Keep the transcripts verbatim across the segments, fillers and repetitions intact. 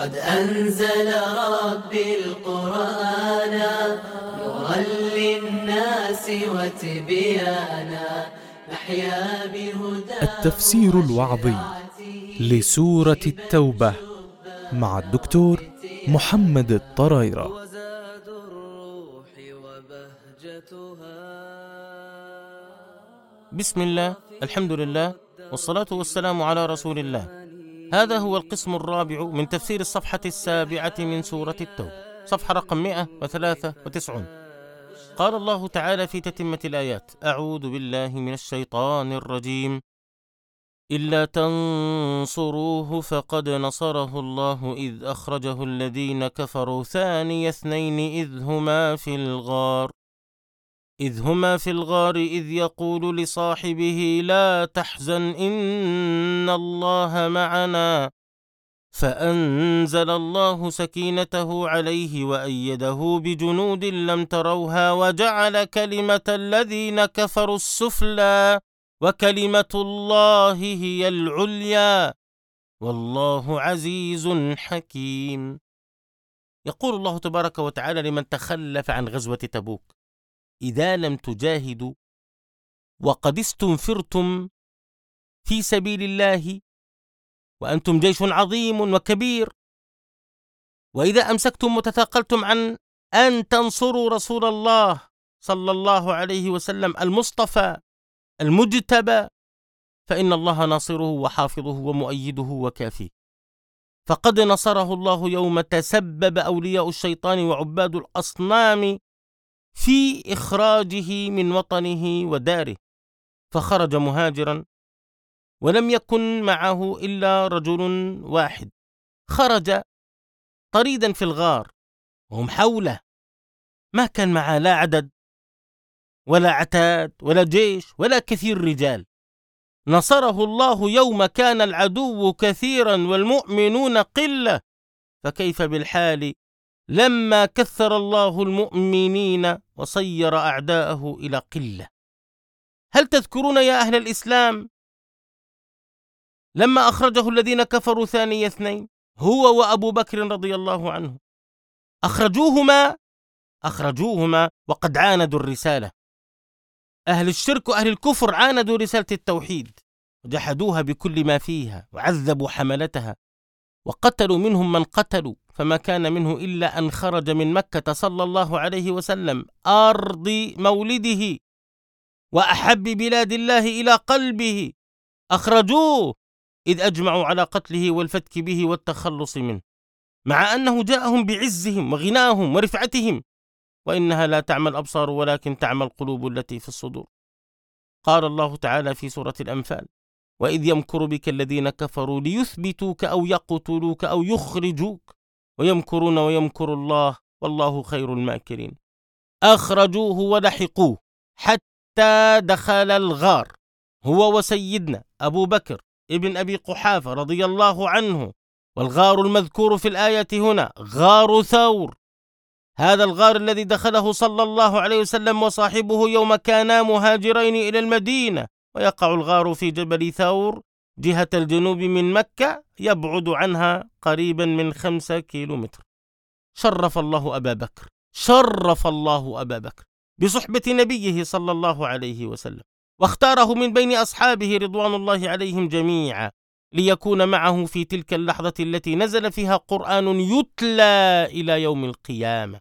قد أنزل ربي القرآن نورا للناس وتبيانا نحيا بهداه. التفسير الوعظي لسورة التوبة مع الدكتور محمد الطرايرة. بسم الله، الحمد لله، والصلاة والسلام على رسول الله. هذا هو القسم الرابع من تفسير الصفحة السابعة من سورة التوبة، صفحة رقم مئة وثلاثة وتسعين. قال الله تعالى في تتمة الآيات: أعوذ بالله من الشيطان الرجيم. إلا تنصروه فقد نصره الله إذ أخرجه الذين كفروا ثاني اثنين إذ هما في الغار إذ هما في الغار إذ يقول لصاحبه لا تحزن إن الله معنا فأنزل الله سكينته عليه وأيده بجنود لم تروها وجعل كلمة الذين كفروا السفلى وكلمة الله هي العليا والله عزيز حكيم. يقول الله تبارك وتعالى لمن تخلف عن غزوة تبوك: إذا لم تجاهدوا وقد استنفرتم في سبيل الله وأنتم جيش عظيم وكبير، وإذا أمسكتم وتثاقلتم عن أن تنصروا رسول الله صلى الله عليه وسلم المصطفى المجتبى، فإن الله ناصره وحافظه ومؤيده وكافيه. فقد نصره الله يوم تسبب أولياء الشيطان وعباد الأصنام في إخراجه من وطنه وداره، فخرج مهاجرا ولم يكن معه إلا رجل واحد، خرج طريدا في الغار وهم حوله، ما كان معه لا عدد ولا عتاد ولا جيش ولا كثير رجال. نصره الله يوم كان العدو كثيرا والمؤمنون قلة، فكيف بالحال لما كثر الله المؤمنين وصير أعداءه إلى قلة؟ هل تذكرون يا أهل الإسلام لما أخرجه الذين كفروا ثاني اثنين هو وأبو بكر رضي الله عنه؟ أخرجوهما أخرجوهما وقد عاندوا الرسالة. أهل الشرك وأهل الكفر عاندوا رسالة التوحيد وجحدوها بكل ما فيها وعذبوا حملتها وقتلوا منهم من قتلوا، فما كان منه إلا أن خرج من مكة صلى الله عليه وسلم أرض مولده وأحب بلاد الله إلى قلبه، أخرجوه إذ أجمعوا على قتله والفتك به والتخلص منه، مع أنه جاءهم بعزهم وغناهم ورفعتهم، وإنها لا تعمى الأبصار ولكن تعمى القلوب التي في الصدور. قال الله تعالى في سورة الأنفال: وإذ يمكر بك الذين كفروا ليثبتوك أو يقتلوك أو يخرجوك ويمكرون ويمكر الله والله خير الماكرين. أخرجوه ولحقوه حتى دخل الغار هو وسيدنا أبو بكر ابن أبي قحافة رضي الله عنه، والغار المذكور في الآية هنا غار ثور، هذا الغار الذي دخله صلى الله عليه وسلم وصاحبه يوم كانا مهاجرين إلى المدينة، ويقع الغار في جبل ثور جهة الجنوب من مكة، يبعد عنها قريبا من خمسة كيلومتر. شرف الله أبا بكر شرف الله أبا بكر بصحبة نبيه صلى الله عليه وسلم، واختاره من بين أصحابه رضوان الله عليهم جميعا ليكون معه في تلك اللحظة التي نزل فيها قرآن يتلى إلى يوم القيامة.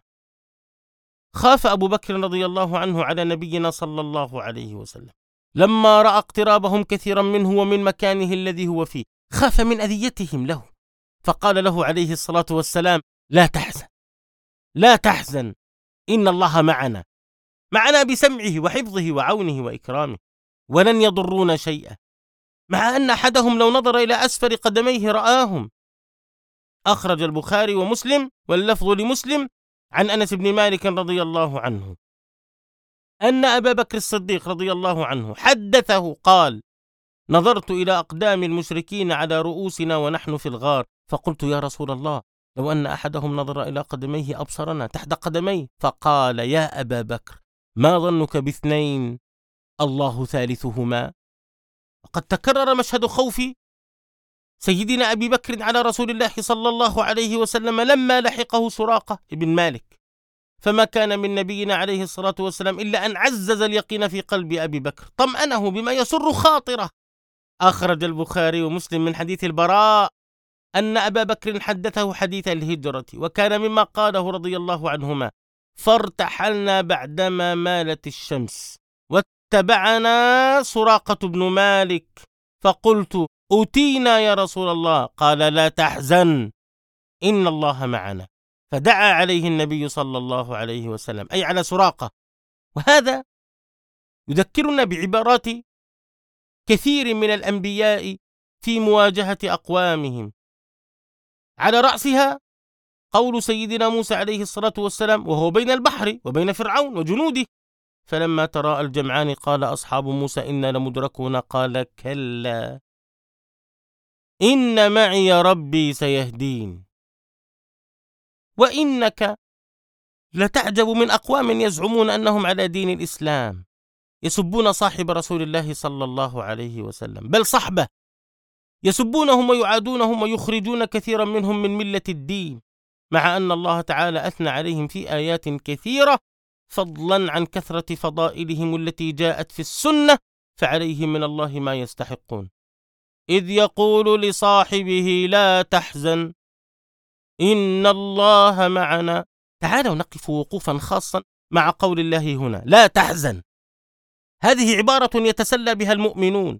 خاف أبو بكر رضي الله عنه على نبينا صلى الله عليه وسلم لما رأى اقترابهم كثيرا منه ومن مكانه الذي هو فيه، خاف من أذيتهم له، فقال له عليه الصلاة والسلام: لا تحزن لا تحزن إن الله معنا معنا بسمعه وحفظه وعونه وإكرامه ولن يضرون شيئا، مع أن أحدهم لو نظر إلى أسفل قدميه رآهم. أخرج البخاري ومسلم واللفظ لمسلم عن أنس بن مالك رضي الله عنه أن أبا بكر الصديق رضي الله عنه حدثه قال: نظرت إلى أقدام المشركين على رؤوسنا ونحن في الغار، فقلت يا رسول الله لو أن أحدهم نظر إلى قدميه أبصرنا تحت قدميه، فقال: يا أبا بكر ما ظنك باثنين الله ثالثهما؟ وقد تكرر مشهد خوف سيدنا أبي بكر على رسول الله صلى الله عليه وسلم لما لحقه سراقة بن مالك، فما كان من نبينا عليه الصلاة والسلام إلا أن عزز اليقين في قلب أبي بكر، طمأنه بما يسر خاطره. أخرج البخاري ومسلم من حديث البراء أن أبا بكر حدثه حديث الهجرة، وكان مما قاله رضي الله عنهما: فارتحلنا بعدما مالت الشمس واتبعنا سراقة بن مالك، فقلت: أتينا يا رسول الله، قال: لا تحزن إن الله معنا، فدعا عليه النبي صلى الله عليه وسلم، أي على سراقة. وهذا يذكرنا بعبارات كثير من الأنبياء في مواجهة أقوامهم، على رأسها قول سيدنا موسى عليه الصلاة والسلام وهو بين البحر وبين فرعون وجنوده: فلما تراءى الجمعان قال أصحاب موسى إنا لمدركون، قال: كلا إن معي ربي سيهدين. وإنك لتعجب من أقوام يزعمون أنهم على دين الإسلام، يسبون صاحب رسول الله صلى الله عليه وسلم، بل صحبه، يسبونهم ويعادونهم ويخرجون كثيرا منهم من ملة الدين، مع أن الله تعالى أثنى عليهم في آيات كثيرة، فضلا عن كثرة فضائلهم التي جاءت في السنة، فعليهم من الله ما يستحقون. إذ يقول لصاحبه لا تحزن إن الله معنا. تعالوا نقف وقوفا خاصا مع قول الله هنا لا تحزن. هذه عبارة يتسلى بها المؤمنون،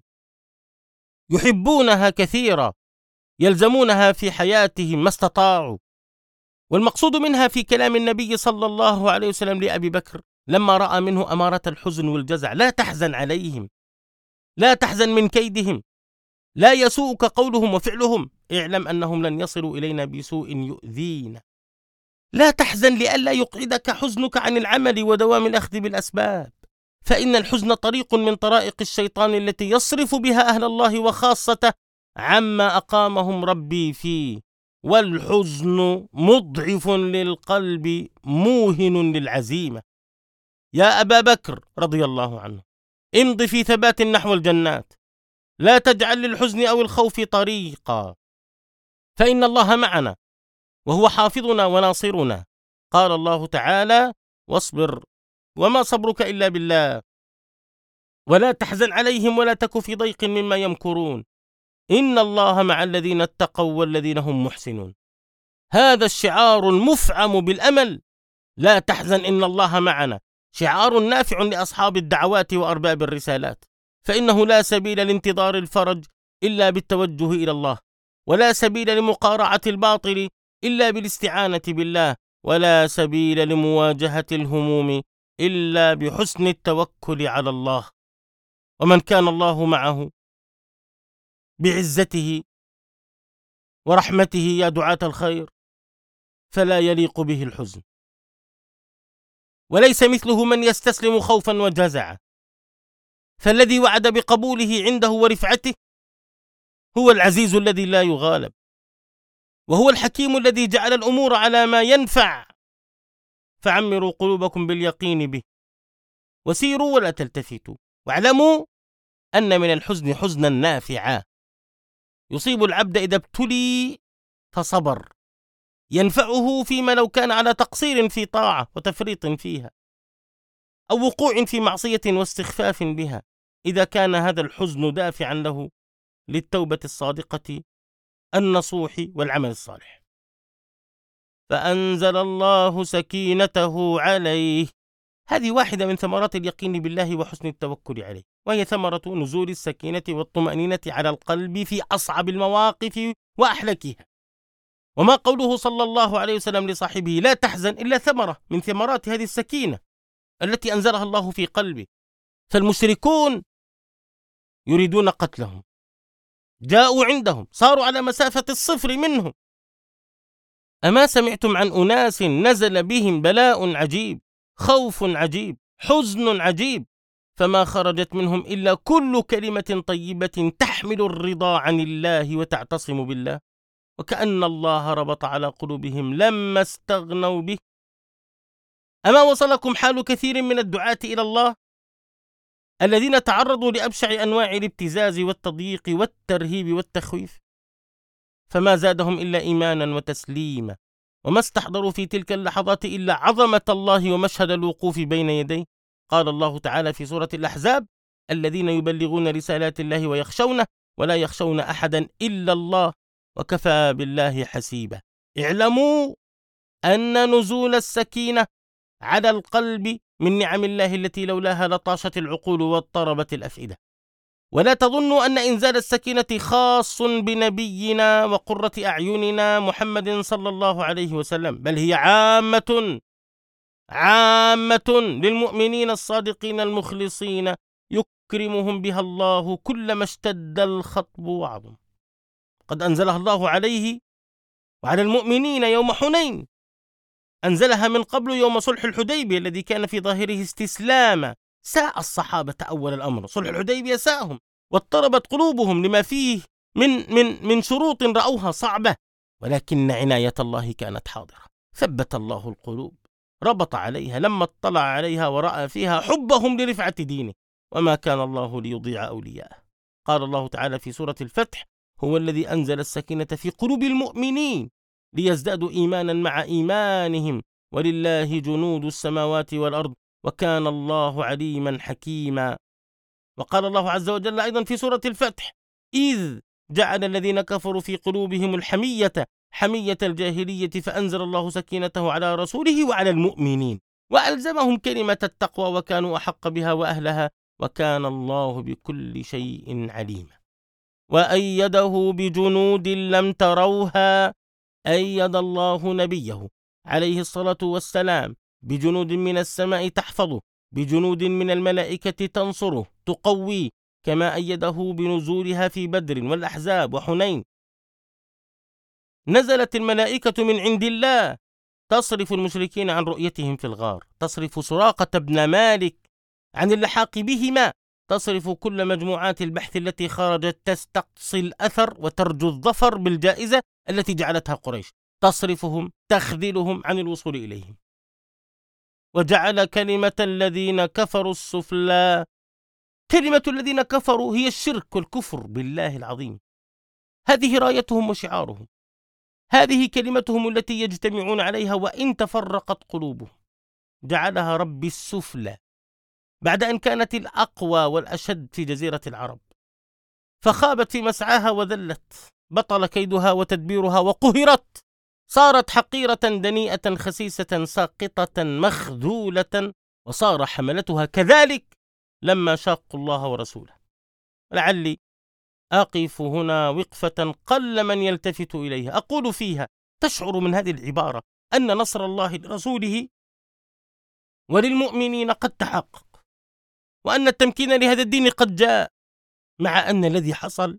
يحبونها كثيرا، يلزمونها في حياتهم ما استطاعوا. والمقصود منها في كلام النبي صلى الله عليه وسلم لأبي بكر لما رأى منه أمارة الحزن والجزع: لا تحزن عليهم، لا تحزن من كيدهم، لا يسوءك قولهم وفعلهم، اعلم أنهم لن يصلوا إلينا بسوء يؤذينا. لا تحزن لئلا يقعدك حزنك عن العمل ودوام الأخذ بالأسباب، فإن الحزن طريق من طرائق الشيطان التي يصرف بها أهل الله وخاصته عما أقامهم ربي فيه، والحزن مضعف للقلب موهن للعزيمة. يا أبا بكر رضي الله عنه، امض في ثبات نحو الجنات، لا تجعل للحزن أو الخوف طريقا، فإن الله معنا وهو حافظنا وناصرنا. قال الله تعالى: واصبر وما صبرك إلا بالله ولا تحزن عليهم ولا تك في ضيق مما يمكرون إن الله مع الذين اتقوا والذين هم محسنون. هذا الشعار المفعم بالأمل، لا تحزن إن الله معنا، شعار نافع لأصحاب الدعوات وأرباب الرسالات، فإنه لا سبيل لانتظار الفرج إلا بالتوجه إلى الله، ولا سبيل لمقارعة الباطل إلا بالاستعانة بالله، ولا سبيل لمواجهة الهموم إلا بحسن التوكل على الله. ومن كان الله معه بعزته ورحمته يا دعاة الخير فلا يليق به الحزن، وليس مثله من يستسلم خوفا وجزعا، فالذي وعد بقبوله عنده ورفعته هو العزيز الذي لا يغالب، وهو الحكيم الذي جعل الأمور على ما ينفع، فعمروا قلوبكم باليقين به وسيروا ولا تلتفتوا، واعلموا أن من الحزن حزنا نافعا يصيب العبد إذا ابتلي فصبر، ينفعه فيما لو كان على تقصير في طاعة وتفريط فيها، أو وقوع في معصية واستخفاف بها، إذا كان هذا الحزن دافعا له للتوبة الصادقة النصوح والعمل الصالح. فأنزل الله سكينته عليه. هذه واحدة من ثمرات اليقين بالله وحسن التوكل عليه، وهي ثمرة نزول السكينة والطمأنينة على القلب في أصعب المواقف وأحلكها. وما قوله صلى الله عليه وسلم لصاحبه لا تحزن إلا ثمرة من ثمرات هذه السكينة التي أنزلها الله في قلبه. فالمشركون يريدون قتلهم، جاءوا عندهم، صاروا على مسافة الصفر منهم. أما سمعتم عن أناس نزل بهم بلاء عجيب، خوف عجيب، حزن عجيب، فما خرجت منهم إلا كل كلمة طيبة تحمل الرضا عن الله وتعتصم بالله، وكأن الله ربط على قلوبهم لما استغنوا به. أما وصلكم حال كثير من الدعاة إلى الله الذين تعرضوا لأبشع أنواع الابتزاز والتضييق والترهيب والتخويف؟ فما زادهم إلا إيمانا وتسليما، وما استحضروا في تلك اللحظات إلا عظمة الله ومشهد الوقوف بين يديه. قال الله تعالى في سورة الأحزاب: الذين يبلغون رسالات الله ويخشونه ولا يخشون أحدا إلا الله وكفى بالله حسيبا. اعلموا أن نزول السكينة على القلب من نعم الله التي لولاها لطاشت العقول واضطربت الأفئدة. ولا تظنوا أن إنزال السكينة خاص بنبينا وقرة أعيننا محمد صلى الله عليه وسلم، بل هي عامة عامة للمؤمنين الصادقين المخلصين يكرمهم بها الله كلما اشتد الخطب وعظم. قد أنزلها الله عليه وعلى المؤمنين يوم حنين، أنزلها من قبل يوم صلح الحديبية الذي كان في ظاهره استسلاما. ساء الصحابة أول الأمر، صلح الحديبية ساءهم واضطربت قلوبهم لما فيه من من من شروط رأوها صعبة، ولكن عناية الله كانت حاضرة. ثبت الله القلوب، ربط عليها لما اطلع عليها ورأى فيها حبهم لرفعة دينه، وما كان الله ليضيع أولياءه. قال الله تعالى في سورة الفتح: هو الذي أنزل السكينة في قلوب المؤمنين ليزدادوا إيمانا مع إيمانهم ولله جنود السماوات والأرض وكان الله عليما حكيما. وقال الله عز وجل أيضا في سورة الفتح: إذ جعل الذين كفروا في قلوبهم الحمية حمية الجاهلية فأنزل الله سكينته على رسوله وعلى المؤمنين وألزمهم كلمة التقوى وكانوا أحق بها وأهلها وكان الله بكل شيء عليما. وأيده بجنود لم تروها، أيد الله نبيه عليه الصلاة والسلام بجنود من السماء تحفظه، بجنود من الملائكة تنصره تقويه، كما أيده بنزولها في بدر والأحزاب وحنين. نزلت الملائكة من عند الله تصرف المشركين عن رؤيتهم في الغار، تصرف سراقة بن مالك عن اللحاق بهما، تصرف كل مجموعات البحث التي خرجت تستقصي الأثر وترجو الظفر بالجائزة التي جعلتها قريش، تصرفهم تخذلهم عن الوصول إليهم. وجعل كلمة الذين كفروا السفلى. كلمة الذين كفروا هي الشرك والكفر بالله العظيم، هذه رايتهم وشعارهم، هذه كلمتهم التي يجتمعون عليها وإن تفرقت قلوبهم. جعلها ربي السفلى بعد أن كانت الأقوى والأشد في جزيرة العرب، فخابت في مسعاها وذلت، بطل كيدها وتدبيرها وقهرت، صارت حقيرة دنيئة خسيسة ساقطة مخذولة، وصار حملتها كذلك لما شاقوا الله ورسوله. لعلي أقف هنا وقفة قل من يلتفت إليها، أقول فيها: تشعر من هذه العبارة أن نصر الله لرسوله وللمؤمنين قد تحقق، وأن التمكين لهذا الدين قد جاء، مع أن الذي حصل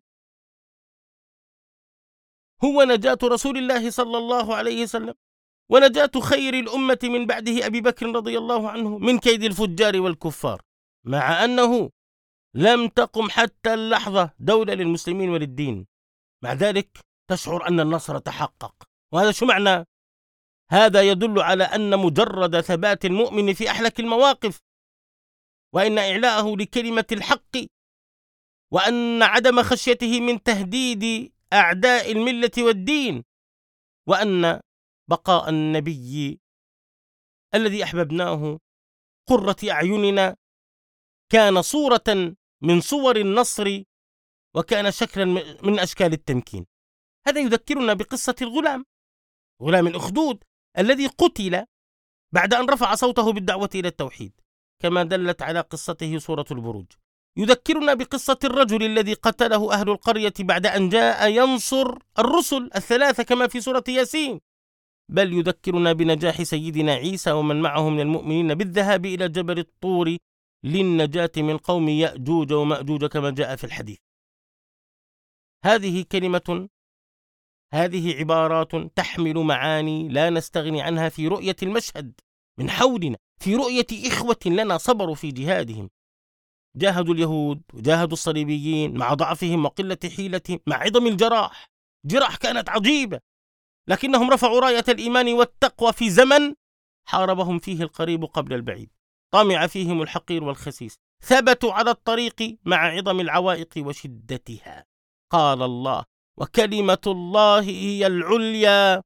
هو نجاة رسول الله صلى الله عليه وسلم ونجاة خير الأمة من بعده أبي بكر رضي الله عنه من كيد الفجار والكفار، مع أنه لم تقم حتى اللحظة دولة للمسلمين وللدين. مع ذلك تشعر أن النصر تحقق. وهذا شو معنى؟ هذا يدل على أن مجرد ثبات المؤمن في أحلك المواقف، وإن إعلاءه لكلمة الحق، وأن عدم خشيته من تهديد أعداء الملة والدين، وأن بقاء النبي الذي أحببناه قرة أعيننا كان صورة من صور النصر وكان شكلا من أشكال التمكين. هذا يذكرنا بقصة الغلام، غلام الأخدود الذي قتل بعد أن رفع صوته بالدعوة إلى التوحيد، كما دلت على قصته سورة البروج. يذكرنا بقصة الرجل الذي قتله أهل القرية بعد أن جاء ينصر الرسل الثلاثة كما في سورة ياسين. بل يذكرنا بنجاح سيدنا عيسى ومن معه من المؤمنين بالذهاب إلى جبل الطور للنجاة من قوم يأجوج ومأجوج كما جاء في الحديث. هذه كلمة، هذه عبارات تحمل معاني لا نستغني عنها في رؤية المشهد من حولنا، في رؤية إخوة لنا صبروا في جهادهم، جاهدوا اليهود وجاهدوا الصليبيين مع ضعفهم وقلة حيلتهم، مع عظم الجراح، جراح كانت عجيبة، لكنهم رفعوا راية الإيمان والتقوى في زمن حاربهم فيه القريب قبل البعيد، طمع فيهم الحقير والخسيس، ثبتوا على الطريق مع عظم العوائق وشدتها. قال الله: وكلمة الله هي العليا.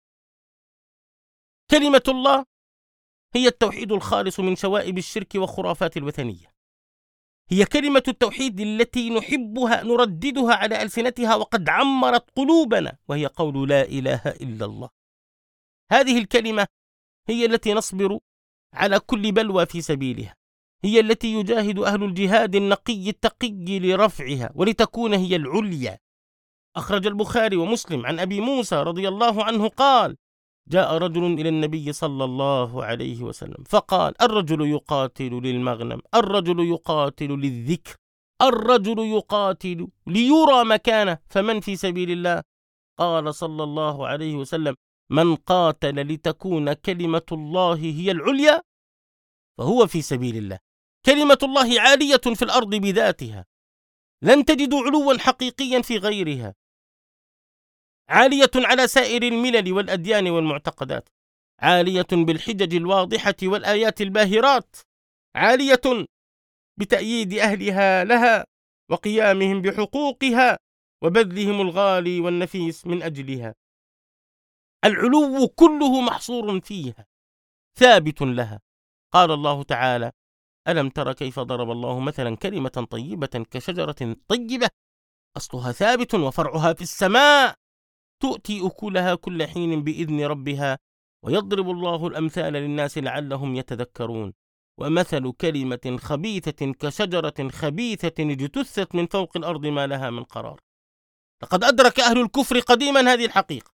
كلمة الله هي التوحيد الخالص من شوائب الشرك وخرافات الوثنية. هي كلمة التوحيد التي نحبها نرددها على ألسنتها وقد عمرت قلوبنا، وهي قول لا إله إلا الله. هذه الكلمة هي التي نصبر على كل بلوى في سبيلها، هي التي يجاهد أهل الجهاد النقي التقي لرفعها ولتكون هي العليا. أخرج البخاري ومسلم عن أبي موسى رضي الله عنه قال: جاء رجل إلى النبي صلى الله عليه وسلم فقال: الرجل يقاتل للمغنم، الرجل يقاتل للذكر، الرجل يقاتل ليرى مكانه، فمن في سبيل الله؟ قال صلى الله عليه وسلم: من قاتل لتكون كلمة الله هي العليا فهو في سبيل الله. كلمة الله عالية في الأرض بذاتها، لن تجدوا علوا حقيقيا في غيرها، عالية على سائر الملل والأديان والمعتقدات، عالية بالحجج الواضحة والآيات الباهرات، عالية بتأييد أهلها لها وقيامهم بحقوقها وبذلهم الغالي والنفيس من أجلها. العلو كله محصور فيها، ثابت لها. قال الله تعالى: ألم تر كيف ضرب الله مثلا كلمة طيبة كشجرة طيبة أصلها ثابت وفرعها في السماء تؤتي أكلها كل حين بإذن ربها ويضرب الله الأمثال للناس لعلهم يتذكرون. ومثل كلمة خبيثة كشجرة خبيثة اجتثت من فوق الأرض ما لها من قرار. لقد أدرك أهل الكفر قديما هذه الحقيقة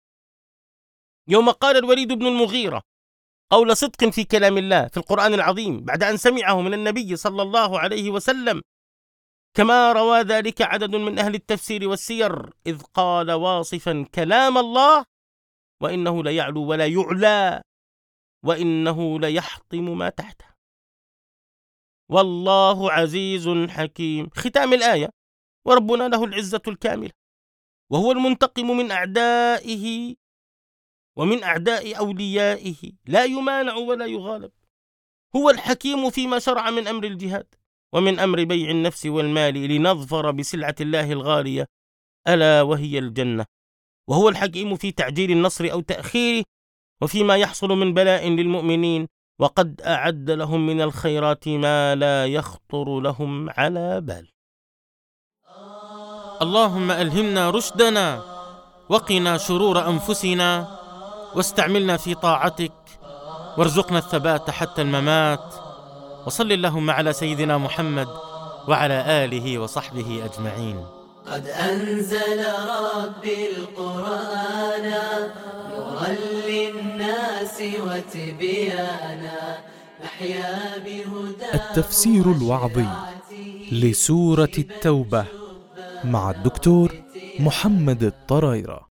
يوم قال الوليد بن المغيرة قول صدق في كلام الله في القرآن العظيم بعد أن سمعه من النبي صلى الله عليه وسلم، كما روى ذلك عدد من أهل التفسير والسير، إذ قال واصفا كلام الله: وإنه ليعلو ولا يعلى، وإنه ليحطم ما تحته، والله عزيز حكيم. ختام الآية: وربنا له العزة الكاملة، وهو المنتقم من أعدائه ومن أعداء أوليائه، لا يمانع ولا يغالب. هو الحكيم فيما شرع من أمر الجهاد ومن أمر بيع النفس والمال لنظفر بسلعة الله الغالية ألا وهي الجنة. وهو الحكيم في تعجيل النصر أو تأخيره، وفيما يحصل من بلاء للمؤمنين، وقد أعد لهم من الخيرات ما لا يخطر لهم على بال. اللهم ألهمنا رشدنا وقنا شرور أنفسنا، واستعملنا في طاعتك، وارزقنا الثبات حتى الممات. وصل اللهم على سيدنا محمد وعلى آله وصحبه أجمعين. قد أنزل ربي القرآن نورا للناس وتبيانا نحيا بهداه. التفسير الوعظي لسورة التوبة مع الدكتور محمد الطرايرة.